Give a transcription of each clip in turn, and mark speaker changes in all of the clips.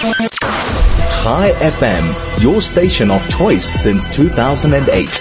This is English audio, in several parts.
Speaker 1: Chai FM, your station of choice since 2008.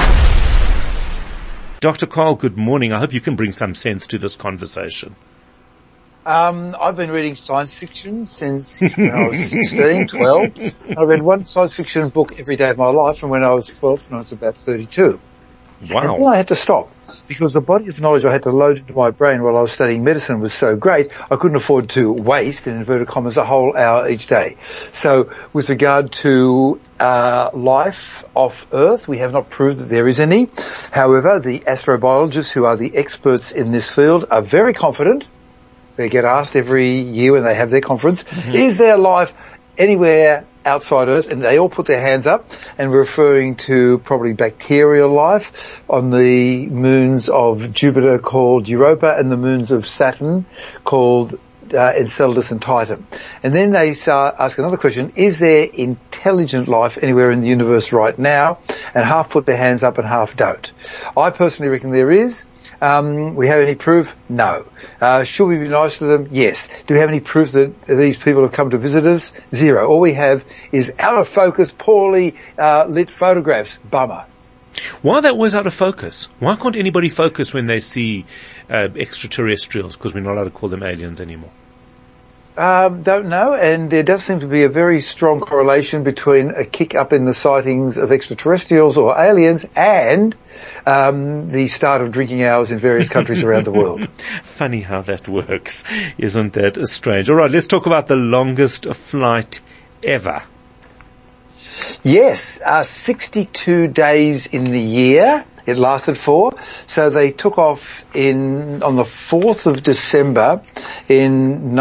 Speaker 2: Dr. Carl, good morning. I hope you can bring some sense to this conversation.
Speaker 3: I've been reading science fiction since when I was 16, 12. I read one science fiction book every day of my life from when I was 12 to when I was about 32.
Speaker 2: Wow.
Speaker 3: And then I had to stop because the body of knowledge I had to load into my brain while I was studying medicine was so great, I couldn't afford to waste, in inverted commas, a whole hour each day. So with regard to life off Earth, we have not proved that there is any. However, the astrobiologists who are the experts in this field are very confident. They get asked every year when they have their conference, is there life anywhere outside Earth? And they all put their hands up, and we're referring to probably bacterial life on the moons of Jupiter called Europa and the moons of Saturn called Enceladus and Titan. And then they ask another question, is there intelligent life anywhere in the universe right now? And half put their hands up and half don't. I personally reckon there is. We have any proof? No. Should we be nice to them? Yes. Do we have any proof that these people have come to visit us? Zero. All we have is out of focus, poorly lit photographs. Bummer.
Speaker 2: Why are they always out of focus? Why can't anybody focus when they see extraterrestrials? Because we're not allowed to call them aliens anymore.
Speaker 3: Don't know, and there does seem to be a very strong correlation between a kick up in the sightings of extraterrestrials or aliens and the start of drinking hours in various countries around the world.
Speaker 2: Funny how that works. Isn't that strange? All right, let's talk about the longest flight ever.
Speaker 3: Yes, 62 days in the year it lasted for. So they took off on the 4th of December in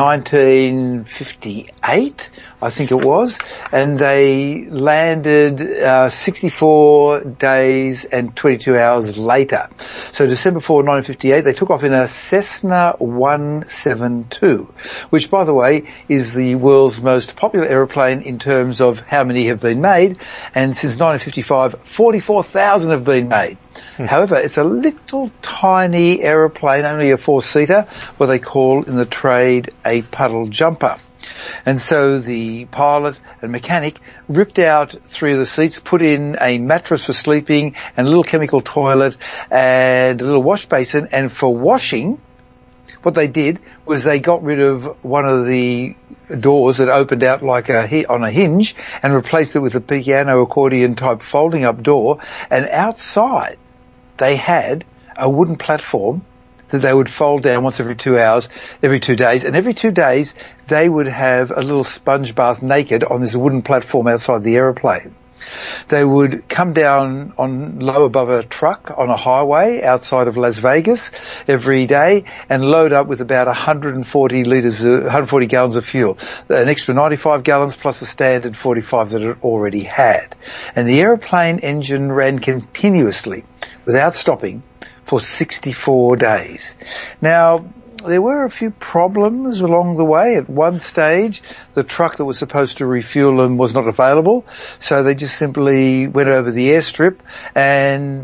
Speaker 3: 1958, I think it was, and they landed 64 days and 22 hours later. So December 4, 1958, they took off in a Cessna 172, which, by the way, is the world's most popular aeroplane in terms of how many have been made, and since 1955, 44,000 have been made. However, it's a little tiny aeroplane, only a four-seater, what they call in the trade a puddle jumper. And so the pilot and mechanic ripped out 3 of the seats, put in a mattress for sleeping and a little chemical toilet and a little wash basin, and for washing, what they did was they got rid of one of the doors that opened out like on a hinge and replaced it with a piano accordion type folding up door, and outside they had a wooden platform that they would fold down once every 2 hours, every 2 days, and every 2 days they would have a little sponge bath naked on this wooden platform outside the aeroplane. They would come down on low above a truck on a highway outside of Las Vegas every day and load up with about 140 gallons of fuel. An extra 95 gallons plus the standard 45 that it already had. And the aeroplane engine ran continuously without stopping for 64 days. Now, there were a few problems along the way. At one stage, the truck that was supposed to refuel them was not available, so they just simply went over the airstrip, and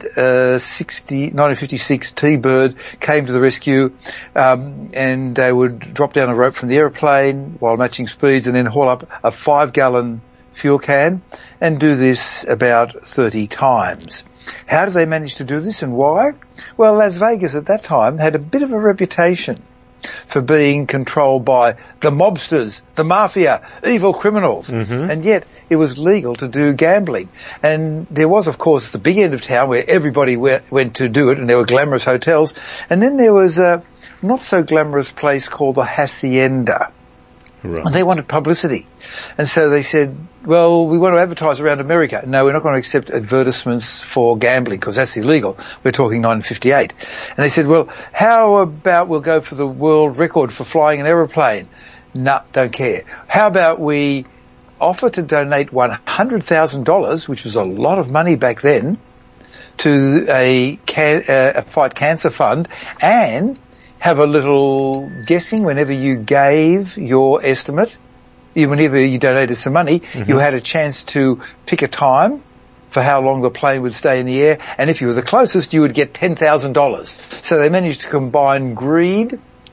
Speaker 3: 1956 T-Bird came to the rescue, and they would drop down a rope from the aeroplane while matching speeds and then haul up a 5-gallon fuel can and do this about 30 times. How did they manage to do this and why? Well, Las Vegas at that time had a bit of a reputation for being controlled by the mobsters, the mafia, evil criminals. And yet it was legal to do gambling. And there was, of course, the big end of town where everybody went to do it, and there were glamorous hotels. And then there was a not so glamorous place called the Hacienda. Right. And they wanted publicity. And so they said, well, we want to advertise around America. No, we're not going to accept advertisements for gambling because that's illegal. We're talking 1958. And they said, well, how about we'll go for the world record for flying an aeroplane? No, don't care. How about we offer to donate $100,000, which was a lot of money back then, to a fight cancer fund, and have a little guessing whenever you gave your estimate, whenever you donated some money, you had a chance to pick a time for how long the plane would stay in the air, and if you were the closest, you would get $10,000. So they managed to combine greed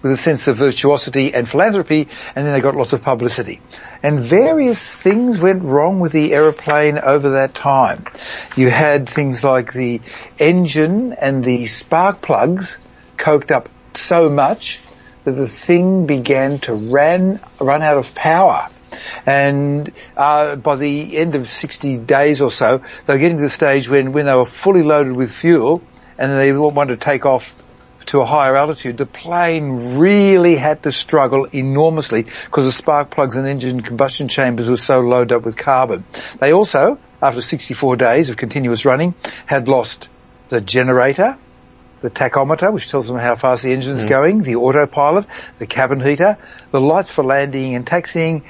Speaker 3: with a sense of virtuosity and philanthropy, and then they got lots of publicity. And various things went wrong with the aeroplane over that time. You had things like the engine and the spark plugs coked up so much that the thing began to run out of power. And by the end of 60 days or so, they were getting to the stage when they were fully loaded with fuel and they wanted to take off to a higher altitude, the plane really had to struggle enormously because the spark plugs and engine combustion chambers were so loaded up with carbon. They also, after 64 days of continuous running, had lost the generator, the tachometer, which tells them how fast the engine's going, the autopilot, the cabin heater, the lights for landing and taxiing,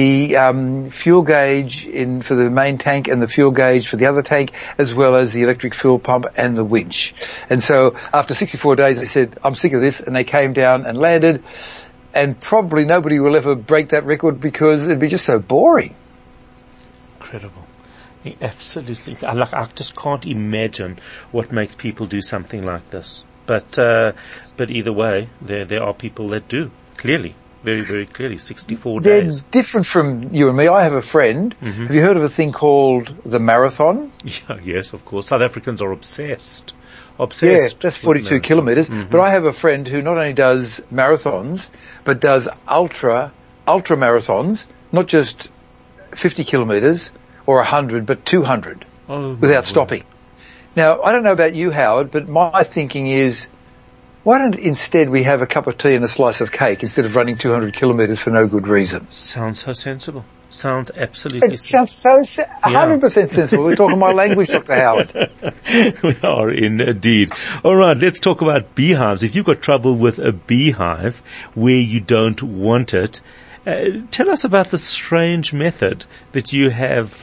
Speaker 3: the fuel gauge for the main tank and the fuel gauge for the other tank, as well as the electric fuel pump and the winch. And so after 64 days they said, I'm sick of this, and they came down and landed, and probably nobody will ever break that record because it'd be just so boring.
Speaker 2: Incredible. Absolutely. I just can't imagine what makes people do something like this. But either way, there are people that do. Clearly. Very, very clearly. 64 days.
Speaker 3: They're different from you and me. I have a friend. Mm-hmm. Have you heard of a thing called the marathon?
Speaker 2: Yeah, yes, of course. South Africans are obsessed.
Speaker 3: Yeah, that's 42 kilometres. Mm-hmm. But I have a friend who not only does marathons, but does ultra marathons, not just 50 kilometres, or 100, but 200 without stopping. Now, I don't know about you, Howard, but my thinking is, why don't instead we have a cup of tea and a slice of cake instead of running 200 kilometres for no good reason?
Speaker 2: Sounds so sensible. Sounds absolutely
Speaker 3: sensible. Sounds so 100% sensible. We're talking my language, Dr. Howard.
Speaker 2: We are indeed. All right, let's talk about beehives. If you've got trouble with a beehive where you don't want it, tell us about the strange method that you have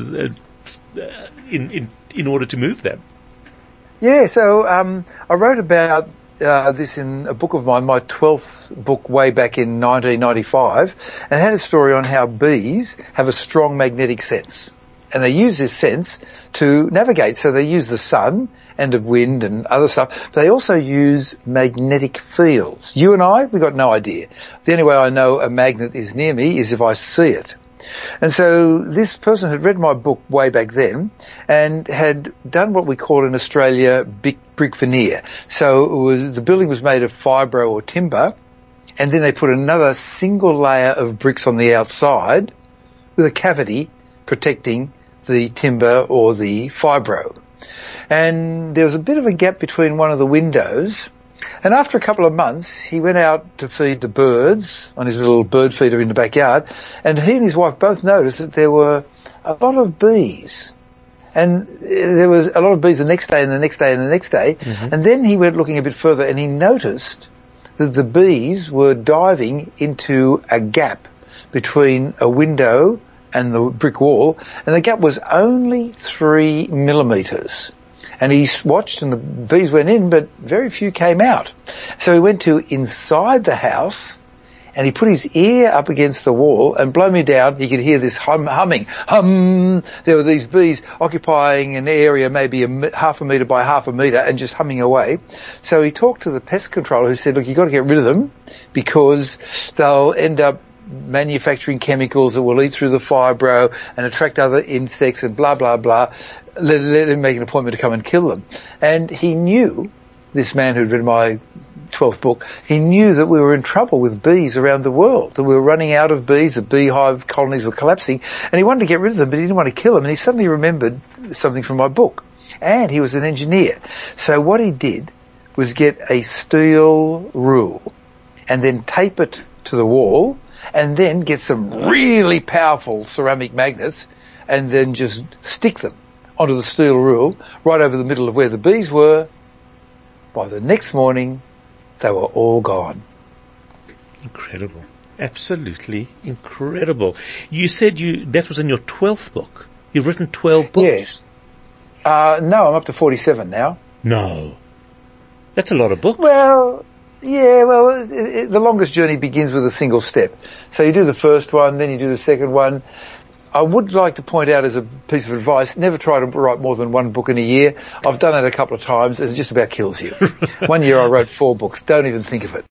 Speaker 2: in order to move them.
Speaker 3: Yeah, so I wrote about this in a book of mine, my 12th book way back in 1995, and had a story on how bees have a strong magnetic sense. And they use this sense to navigate. So they use the sun and the wind and other stuff. But they also use magnetic fields. You and I, we've got no idea. The only way I know a magnet is near me is if I see it. And so this person had read my book way back then and had done what we call in Australia brick veneer. So the building was made of fibro or timber, and then they put another single layer of bricks on the outside with a cavity protecting the timber or the fibro. And there was a bit of a gap between one of the windows. And after a couple of months, he went out to feed the birds on his little bird feeder in the backyard. And he and his wife both noticed that there were a lot of bees. And there was a lot of bees the next day and the next day and the next day. Mm-hmm. And then he went looking a bit further and he noticed that the bees were diving into a gap between a window and the brick wall, and the gap was only 3 millimetres. And he watched and the bees went in, but very few came out. So he went to inside the house and he put his ear up against the wall, and blow me down, he could hear this humming. There were these bees occupying an area maybe half a metre by half a metre and just humming away. So he talked to the pest controller who said, look, you've got to get rid of them because they'll end up manufacturing chemicals that will eat through the fibro and attract other insects and blah, blah, blah. Let him make an appointment to come and kill them. And he knew, this man who'd read my 12th book, he knew that we were in trouble with bees around the world, that we were running out of bees, the beehive colonies were collapsing, and he wanted to get rid of them, but he didn't want to kill them. And he suddenly remembered something from my book. And he was an engineer. So what he did was get a steel rule and then tape it to the wall, and then get some really powerful ceramic magnets and then just stick them onto the steel rule right over the middle of where the bees were. By the next morning, they were all gone.
Speaker 2: Incredible. Absolutely incredible. You said that was in your 12th book. You've written 12 books?
Speaker 3: Yes. No, I'm up to 47 now.
Speaker 2: No. That's a lot of books.
Speaker 3: Well, yeah, the longest journey begins with a single step. So you do the first one, then you do the second one. I would like to point out as a piece of advice, never try to write more than one book in a year. I've done it a couple of times and it just about kills you. One year I wrote 4 books. Don't even think of it.